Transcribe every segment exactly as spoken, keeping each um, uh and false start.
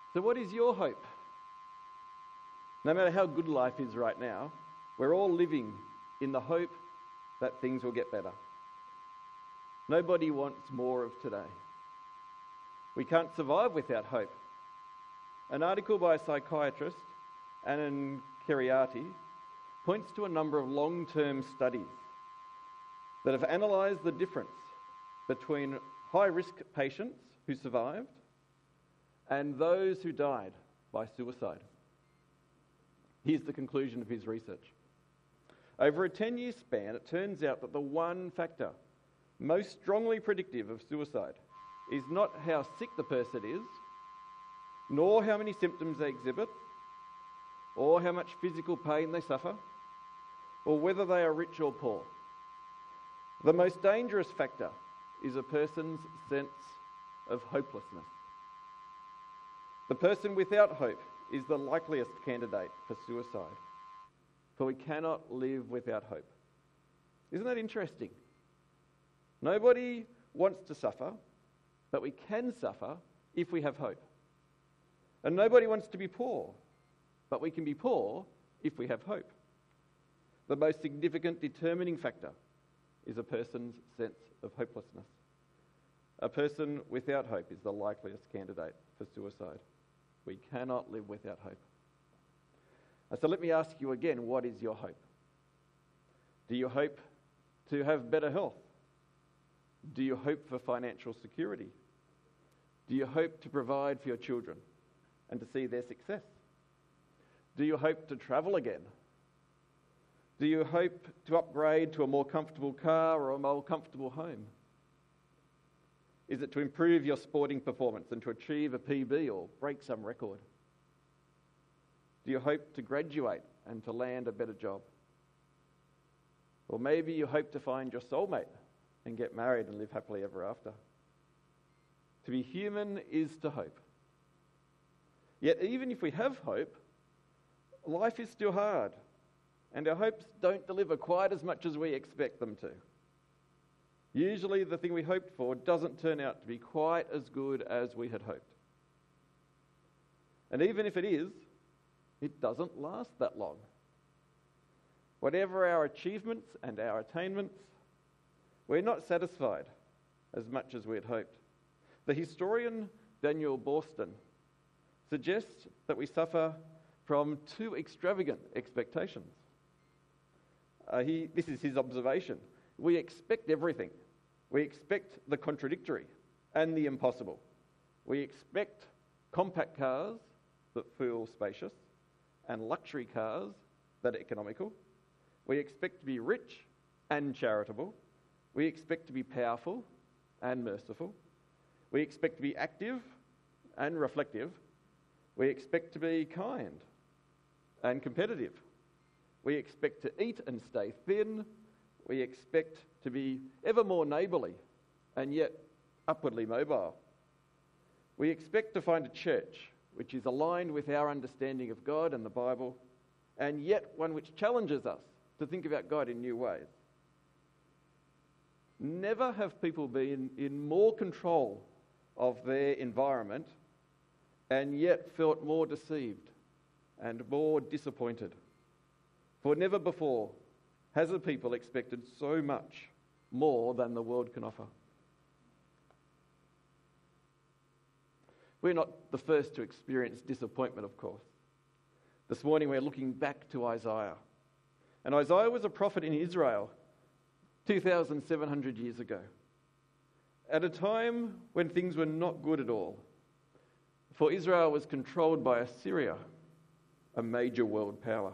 So what is your hope? No matter how good life is right now, we're all living in the hope that things will get better. Nobody wants more of today. We can't survive without hope. An article by a psychiatrist, Anand Kiriati, points to a number of long-term studies that have analysed the difference between high-risk patients who survived and those who died by suicide. Here's the conclusion of his research. Over a ten-year span, it turns out that the one factor most strongly predictive of suicide is not how sick the person is, nor how many symptoms they exhibit, or how much physical pain they suffer, or whether they are rich or poor. The most dangerous factor is a person's sense of hopelessness. The person without hope is the likeliest candidate for suicide, for we cannot live without hope. Isn't that interesting? Nobody wants to suffer, but we can suffer if we have hope. And nobody wants to be poor, but we can be poor if we have hope. The most significant determining factor is a person's sense of hopelessness. A person without hope is the likeliest candidate for suicide. We cannot live without hope. And so let me ask you again, what is your hope? Do you hope to have better health? Do you hope for financial security? Do you hope to provide for your children and to see their success? Do you hope to travel again? Do you hope to upgrade to a more comfortable car or a more comfortable home? Is it to improve your sporting performance and to achieve a P B or break some record? Do you hope to graduate and to land a better job? Or maybe you hope to find your soulmate and get married and live happily ever after. To be human is to hope. Yet even if we have hope, life is still hard, and our hopes don't deliver quite as much as we expect them to. Usually the thing we hoped for doesn't turn out to be quite as good as we had hoped. And even if it is, it doesn't last that long. Whatever our achievements and our attainments, we're not satisfied as much as we had hoped. The historian Daniel Boorstin suggests that we suffer from too extravagant expectations. Uh, he, this is his observation. We expect everything. We expect the contradictory and the impossible. We expect compact cars that feel spacious and luxury cars that are economical. We expect to be rich and charitable. We expect to be powerful and merciful. We expect to be active and reflective. We expect to be kind and competitive. We expect to eat and stay thin. We expect to be ever more neighbourly and yet upwardly mobile. We expect to find a church which is aligned with our understanding of God and the Bible, and yet one which challenges us to think about God in new ways. Never have people been in more control of their environment and yet felt more deceived and more disappointed. For never before has a people expected so much more than the world can offer. We're not the first to experience disappointment, of course. This morning we're looking back to Isaiah. And Isaiah was a prophet in Israel two thousand seven hundred years ago, at a time when things were not good at all. For Israel was controlled by Assyria, a major world power.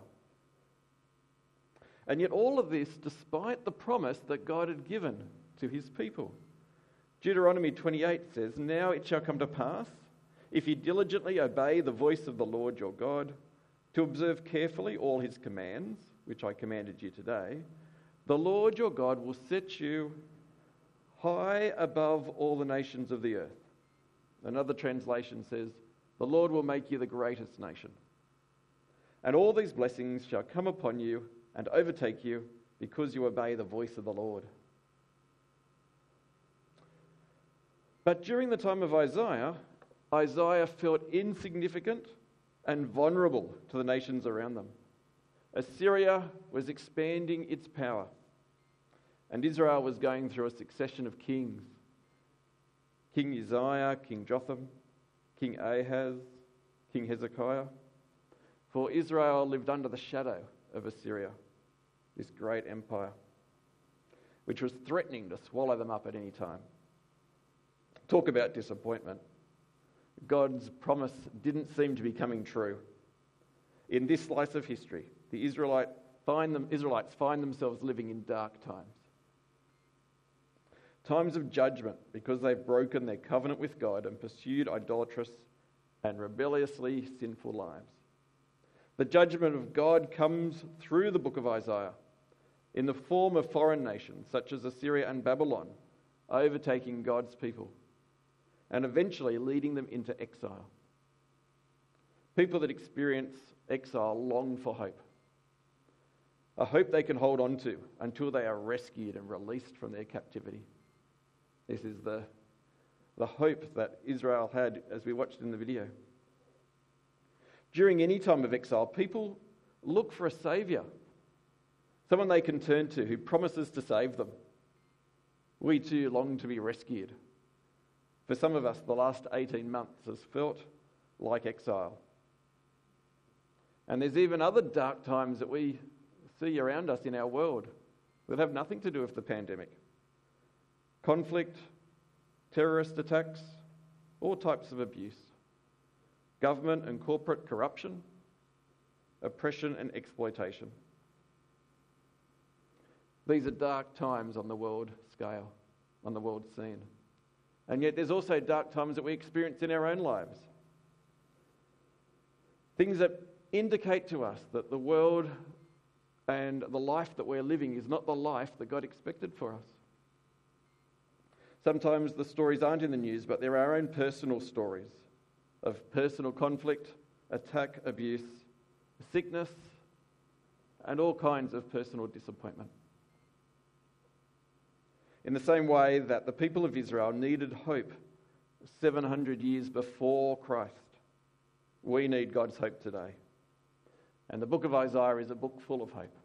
And yet all of this despite the promise that God had given to his people. Deuteronomy twenty-eight says, "Now it shall come to pass, if you diligently obey the voice of the Lord your God, to observe carefully all his commands, which I commanded you today, the Lord your God will set you high above all the nations of the earth." Another translation says, "The Lord will make you the greatest nation. And all these blessings shall come upon you and overtake you because you obey the voice of the Lord." But during the time of Isaiah, Isaiah felt insignificant and vulnerable to the nations around them. Assyria was expanding its power, and Israel was going through a succession of kings. King Uzziah, King Jotham, King Ahaz, King Hezekiah. For Israel lived under the shadow of Assyria, this great empire, which was threatening to swallow them up at any time. Talk about disappointment. God's promise didn't seem to be coming true. In this slice of history, the Israelite find them, Israelites find themselves living in dark times. Times of judgment because they've broken their covenant with God and pursued idolatrous and rebelliously sinful lives. The judgment of God comes through the book of Isaiah in the form of foreign nations such as Assyria and Babylon overtaking God's people and eventually leading them into exile. People that experience exile long for hope, a hope they can hold on to until they are rescued and released from their captivity. This is the, the hope that Israel had as we watched in the video. During any time of exile, people look for a saviour, someone they can turn to who promises to save them. We too long to be rescued. For some of us, the last eighteen months has felt like exile. And there's even other dark times that we see around us in our world that have nothing to do with the pandemic. Conflict, terrorist attacks, all types of abuse, government and corporate corruption, oppression and exploitation. These are dark times on the world scale, on the world scene. And yet there's also dark times that we experience in our own lives. Things that indicate to us that the world and the life that we're living is not the life that God expected for us. Sometimes the stories aren't in the news, but they're our own personal stories of personal conflict, attack, abuse, sickness, and all kinds of personal disappointment. In the same way that the people of Israel needed hope seven hundred years before Christ, we need God's hope today. And the book of Isaiah is a book full of hope.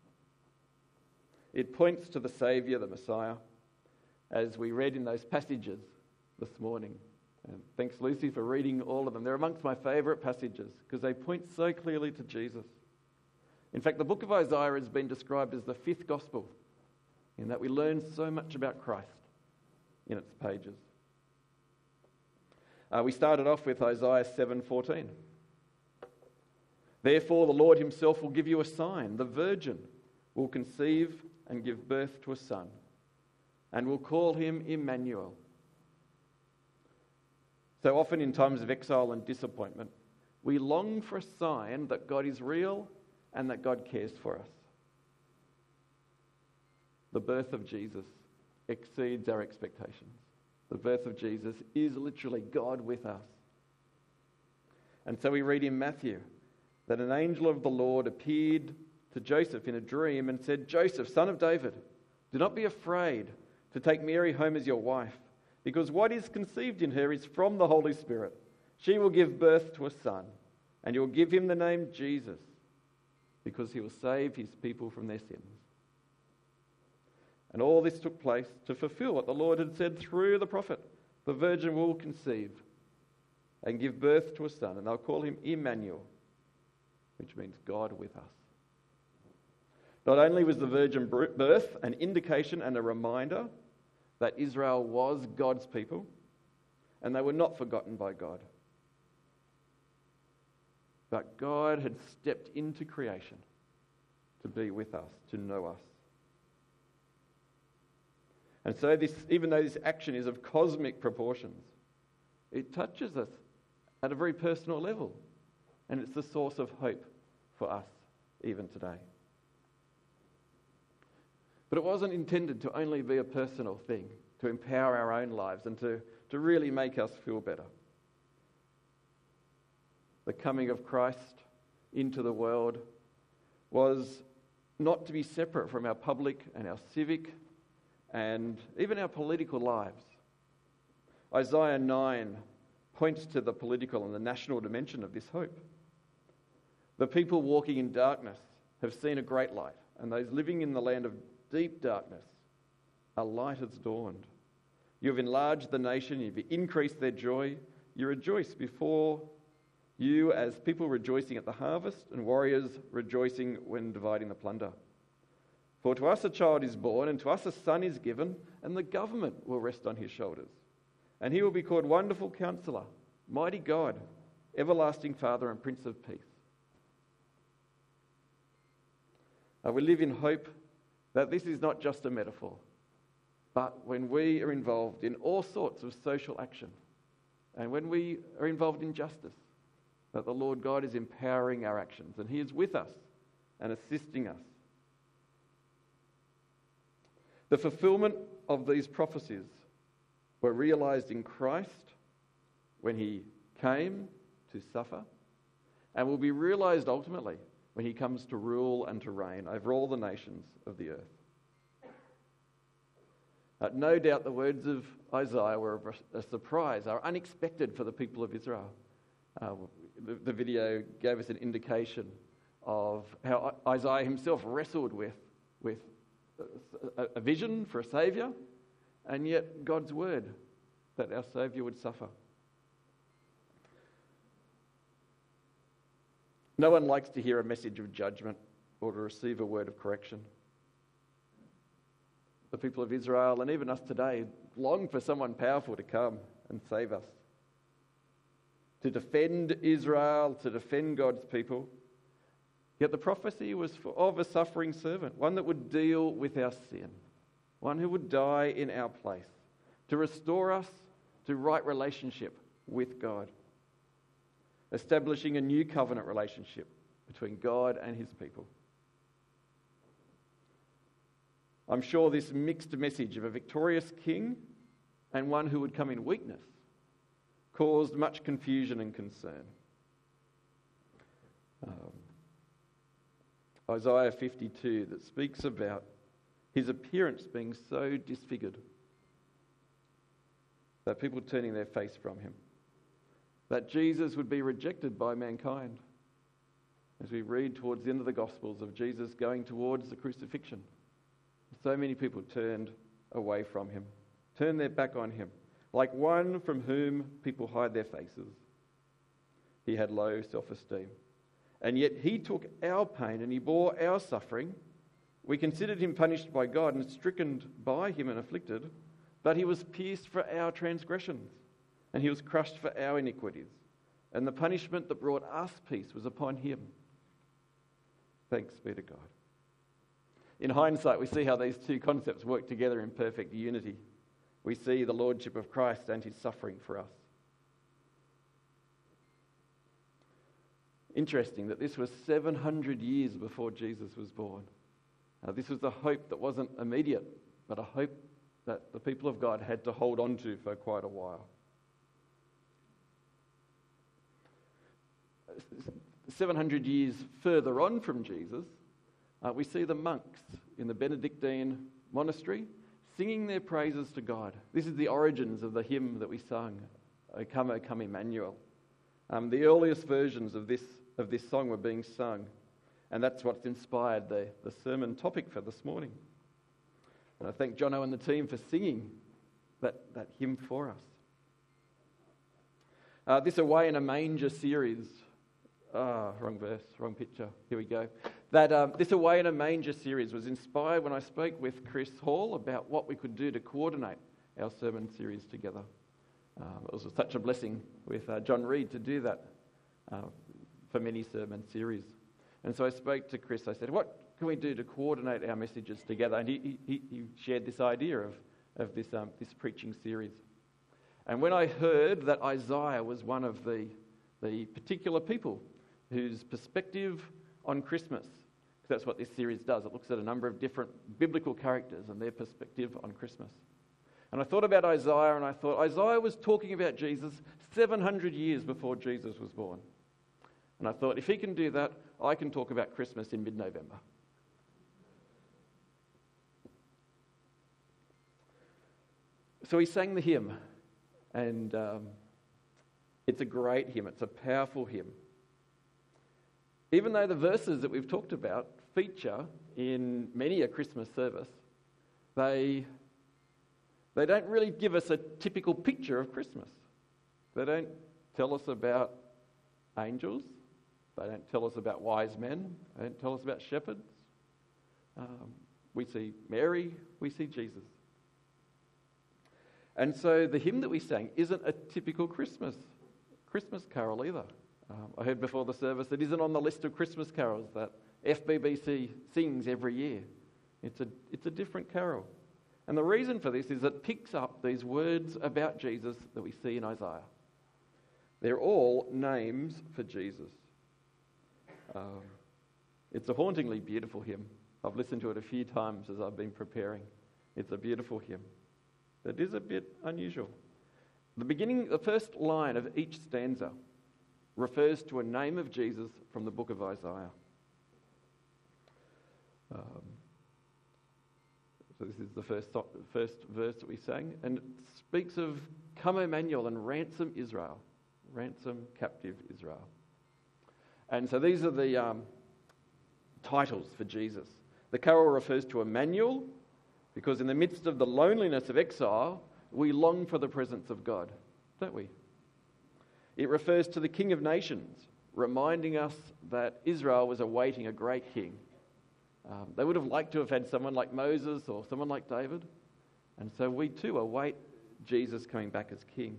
It points to the Saviour, the Messiah, as we read in those passages this morning. And thanks, Lucy, for reading all of them. They're amongst my favourite passages because they point so clearly to Jesus. In fact, the book of Isaiah has been described as the fifth gospel, in that we learn so much about Christ in its pages. Uh, we started off with Isaiah seven fourteen. Therefore the Lord himself will give you a sign. The virgin will conceive and give birth to a son, and will call him Emmanuel. So often in times of exile and disappointment, we long for a sign that God is real and that God cares for us. The birth of Jesus exceeds our expectations. The birth of Jesus is literally God with us. And so we read in Matthew that an angel of the Lord appeared to Joseph in a dream and said, Joseph, son of David, do not be afraid to take Mary home as your wife, because what is conceived in her is from the Holy Spirit. She will give birth to a son, and you will give him the name Jesus, because he will save his people from their sins. And all this took place to fulfill what the Lord had said through the prophet. The virgin will conceive and give birth to a son, and they'll call him Emmanuel, which means God with us. Not only was the virgin birth an indication and a reminder that Israel was God's people, and they were not forgotten by God, but God had stepped into creation to be with us, to know us. And so this, even though this action is of cosmic proportions, it touches us at a very personal level, and it's the source of hope for us even today. But it wasn't intended to only be a personal thing, to empower our own lives and to, to really make us feel better. The coming of Christ into the world was not to be separate from our public and our civic and even our political lives. Isaiah nine points to the political and the national dimension of this hope. The people walking in darkness have seen a great light, and those living in the land of deep darkness, a light has dawned. You have enlarged the nation, you've increased their joy. You rejoice before you as people rejoicing at the harvest and warriors rejoicing when dividing the plunder. For to us a child is born, and to us a son is given, and the government will rest on his shoulders. And he will be called Wonderful Counselor, Mighty God, Everlasting Father, and Prince of Peace. Uh, we live in hope that this is not just a metaphor, but when we are involved in all sorts of social action, and when we are involved in justice, that the Lord God is empowering our actions, and he is with us and assisting us. The fulfillment of these prophecies were realized in Christ when he came to suffer, and will be realized ultimately when he comes to rule and to reign over all the nations of the earth. Uh, no doubt the words of Isaiah were a surprise, are unexpected for the people of Israel. Uh, the, the video gave us an indication of how Isaiah himself wrestled with, with a, a vision for a saviour, and yet God's word that our saviour would suffer. No one likes to hear a message of judgment or to receive a word of correction. The people of Israel, and even us today, long for someone powerful to come and save us. To defend Israel, to defend God's people. Yet the prophecy was for, of a suffering servant, one that would deal with our sin, one who would die in our place, to restore us to right relationship with God, establishing a new covenant relationship between God and his people. I'm sure this mixed message of a victorious king and one who would come in weakness caused much confusion and concern. Um, Isaiah fifty-two that speaks about his appearance being so disfigured that people turning their face from him, that Jesus would be rejected by mankind, as we read towards the end of the Gospels of Jesus going towards the crucifixion. So many people turned away from him, turned their back on him, like one from whom people hide their faces. He had low self-esteem. And yet he took our pain and he bore our suffering. We considered him punished by God and stricken by him and afflicted, but he was pierced for our transgressions, and he was crushed for our iniquities. And the punishment that brought us peace was upon him. Thanks be to God. In hindsight, we see how these two concepts work together in perfect unity. We see the lordship of Christ and his suffering for us. Interesting that this was seven hundred years before Jesus was born. Now, this was a hope that wasn't immediate, but a hope that the people of God had to hold on to for quite a while. seven hundred years further on from Jesus, uh, we see the monks in the Benedictine monastery singing their praises to God. This is the origins of the hymn that we sung, O Come, O Come, Emmanuel. Um, the earliest versions of this of this song were being sung, and that's what's inspired the, the sermon topic for this morning. And I thank Jono and the team for singing that, that hymn for us. Uh, this Away in a Manger series, ah, wrong verse, wrong picture, here we go. That um, this Away in a Manger series was inspired when I spoke with Chris Hall about what we could do to coordinate our sermon series together. Um, it was such a blessing with uh, John Reed to do that uh, for many sermon series. And so I spoke to Chris. I said, what can we do to coordinate our messages together? And he, he, he shared this idea of, of this, um, this preaching series. And when I heard that Isaiah was one of the, the particular people whose perspective on Christmas, because that's what this series does, it looks at a number of different biblical characters and their perspective on Christmas. And I thought about Isaiah, and I thought Isaiah was talking about Jesus seven hundred years before Jesus was born. And I thought, if he can do that, I can talk about Christmas in mid-November. So he sang the hymn, and um, It's a great hymn. It's a powerful hymn. Even though the verses that we've talked about feature in many a Christmas service, they, they don't really give us a typical picture of Christmas. They don't tell us about angels. They don't tell us about wise men. They don't tell us about shepherds. Um, we see Mary, we see Jesus. And so the hymn that we sang isn't a typical Christmas Christmas carol either. Um, I heard before the service it isn't on the list of Christmas carols that F B B C sings every year. It's a, it's a different carol. And the reason for this is it picks up these words about Jesus that we see in Isaiah. They're all names for Jesus. Um, it's a hauntingly beautiful hymn. I've listened to it a few times as I've been preparing. It's a beautiful hymn. It is a bit unusual. The beginning, the first line of each stanza refers to a name of Jesus from the book of Isaiah. Um, so this is the first, first verse that we sang, and it speaks of come Emmanuel and ransom Israel, ransom captive Israel. And so these are the um, titles for Jesus. The carol refers to Emmanuel, because in the midst of the loneliness of exile, we long for the presence of God, don't we? It refers to the King of Nations, reminding us that Israel was awaiting a great king. Um, they would have liked to have had someone like Moses or someone like David. And so we too await Jesus coming back as king.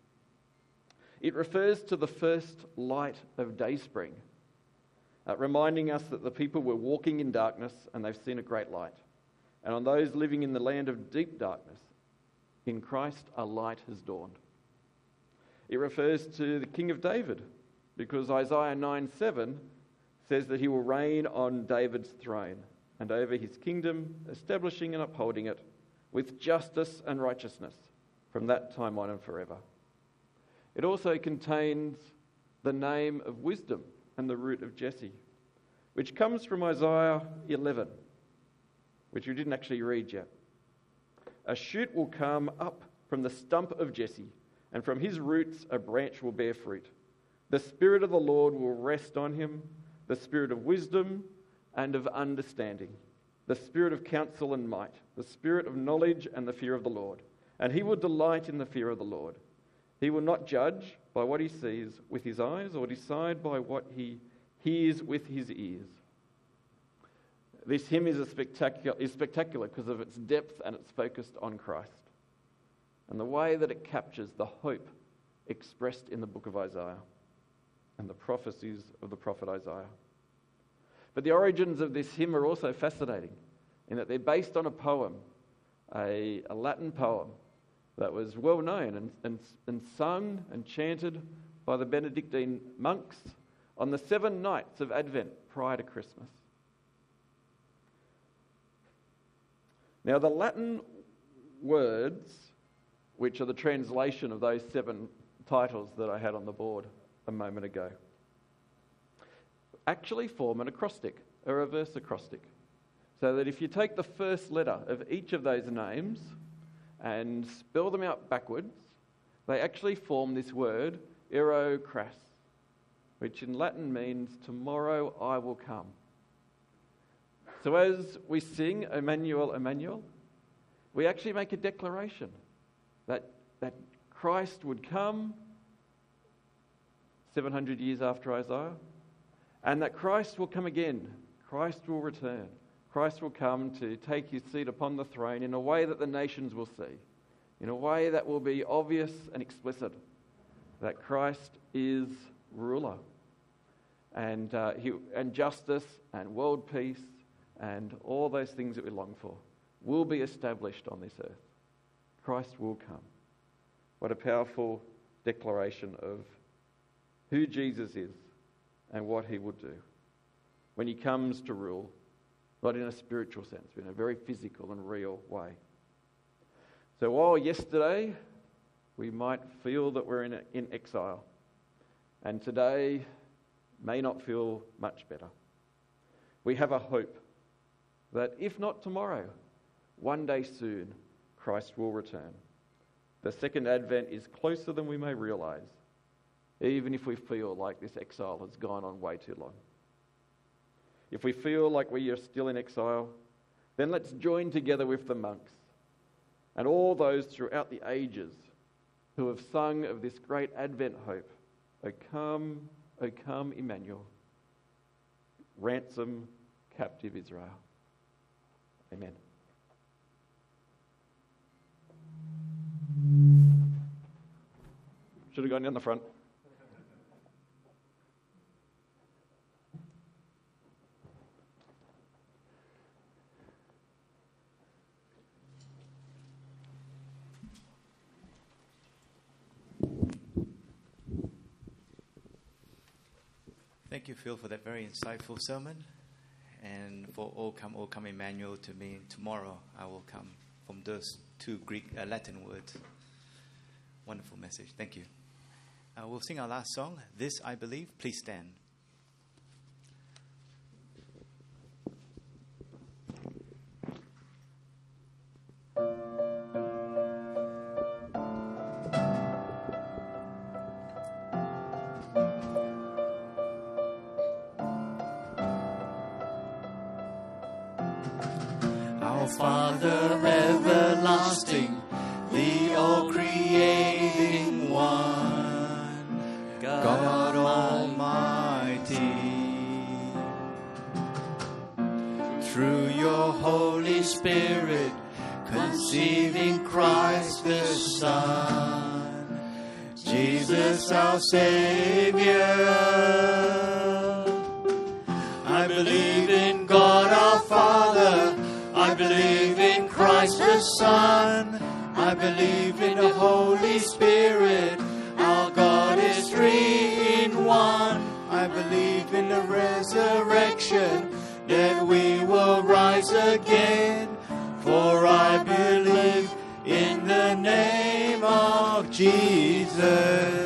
It refers to the first light of dayspring, uh, reminding us that the people were walking in darkness and they've seen a great light. And on those living in the land of deep darkness, in Christ a light has dawned. It refers to the King of David, because Isaiah nine seven says that he will reign on David's throne and over his kingdom, establishing and upholding it with justice and righteousness from that time on and forever. It also contains the name of wisdom and the root of Jesse, which comes from Isaiah eleven, which we didn't actually read yet. A shoot will come up from the stump of Jesse, and from his roots a branch will bear fruit. The Spirit of the Lord will rest on him, the Spirit of wisdom and of understanding, the Spirit of counsel and might, the Spirit of knowledge and the fear of the Lord. And he will delight in the fear of the Lord. He will not judge by what he sees with his eyes or decide by what he hears with his ears. This hymn is, a spectacular, is spectacular because of its depth and it's focused on Christ and the way that it captures the hope expressed in the book of Isaiah and the prophecies of the prophet Isaiah. But the origins of this hymn are also fascinating in that they're based on a poem, a, a Latin poem that was well known and, and, and sung and chanted by the Benedictine monks on the seven nights of Advent prior to Christmas. Now, the Latin words, which are the translation of those seven titles that I had on the board a moment ago, actually form an acrostic, a reverse acrostic. So that if you take the first letter of each of those names and spell them out backwards, they actually form this word, ero cras, which in Latin means tomorrow I will come. So as we sing Emmanuel, Emmanuel, we actually make a declaration that, that Christ would come seven hundred years after Isaiah, and that Christ will come again. Christ will return. Christ will come to take his seat upon the throne in a way that the nations will see, in a way that will be obvious and explicit, that Christ is ruler. And, uh, he, and justice and world peace and all those things that we long for will be established on this earth. Christ will come. What a powerful declaration of who Jesus is and what he will do when he comes to rule, not in a spiritual sense, but in a very physical and real way. So while yesterday we might feel that we're in, in exile, and today may not feel much better, we have a hope that if not tomorrow, one day soon, Christ will return. The second advent is closer than we may realise, even if we feel like this exile has gone on way too long. If we feel like we are still in exile, then let's join together with the monks and all those throughout the ages who have sung of this great Advent hope. O come, O come, Emmanuel. Ransom captive Israel. Amen. Should have gone down the front. Thank you, Phil, for that very insightful sermon. And for O come, O come, Emmanuel, to me, tomorrow I will come, from those two Greek, uh, Latin words. Wonderful message. Thank you. Uh, we'll sing our last song, This I Believe. Please stand. Our Father everlasting, the all-creating one, God Almighty. Through your Holy Spirit, conceiving Christ the Son, Jesus our Savior. I believe in God our Father, I believe in Christ the Son, I believe in the Holy Spirit, our God is three in one. I believe in the resurrection, that we will rise again, for I believe in the name of Jesus.